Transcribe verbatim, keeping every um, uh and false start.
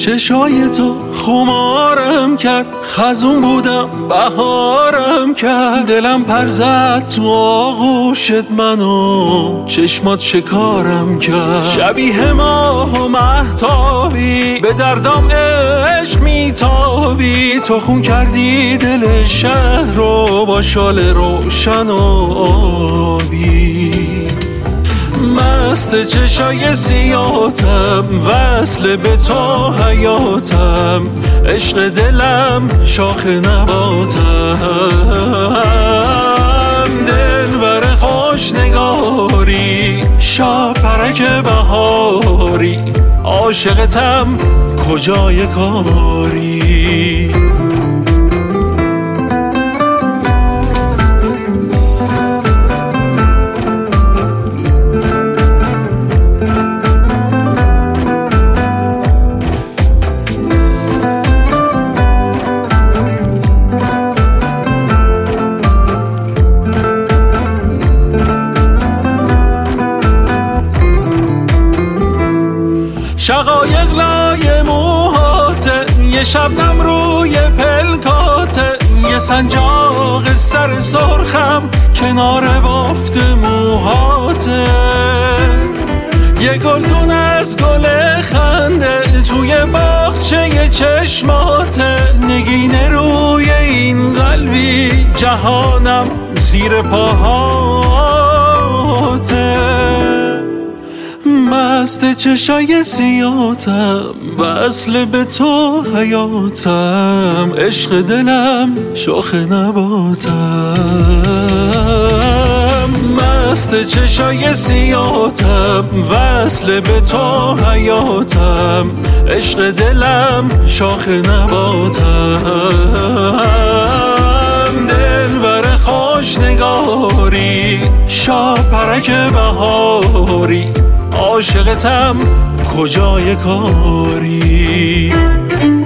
چشای تو خمارم کرد، خزون بودم بهارم کرد. دلم پر زد تو آغوشت، منو چشمات شکارم کرد. شبیه ماه و مهتابی به دردام عشق میتابی. تو خون کردی دل شهر رو با شال روشن و آبی. مست چشای سیاتم، وصل به تو حیاتم. عشق دلم شاخ نباتم. دلبر خوش نگاری، شاپرک بهاری. عاشقتم کجای کاری. شقایق لای موهاته، یه شبنم روی پلکاته. یه سنجاق سر سرخم کنار بافت موهاته. یه گلدون از گل خنده توی باغچه چشماته. نگینه روی این قلبی، جهانم زیر پاهاته. مست چشای سیاتم، وصل به تو حیاتم. عشق دلم شاخ نباتم. مست چشای سیاتم، وصل به تو حیاتم. عشق دلم شاخ نباتم. دلبر خوش نگاری، شاپرک بهاری. عاشقتم کجای کاری.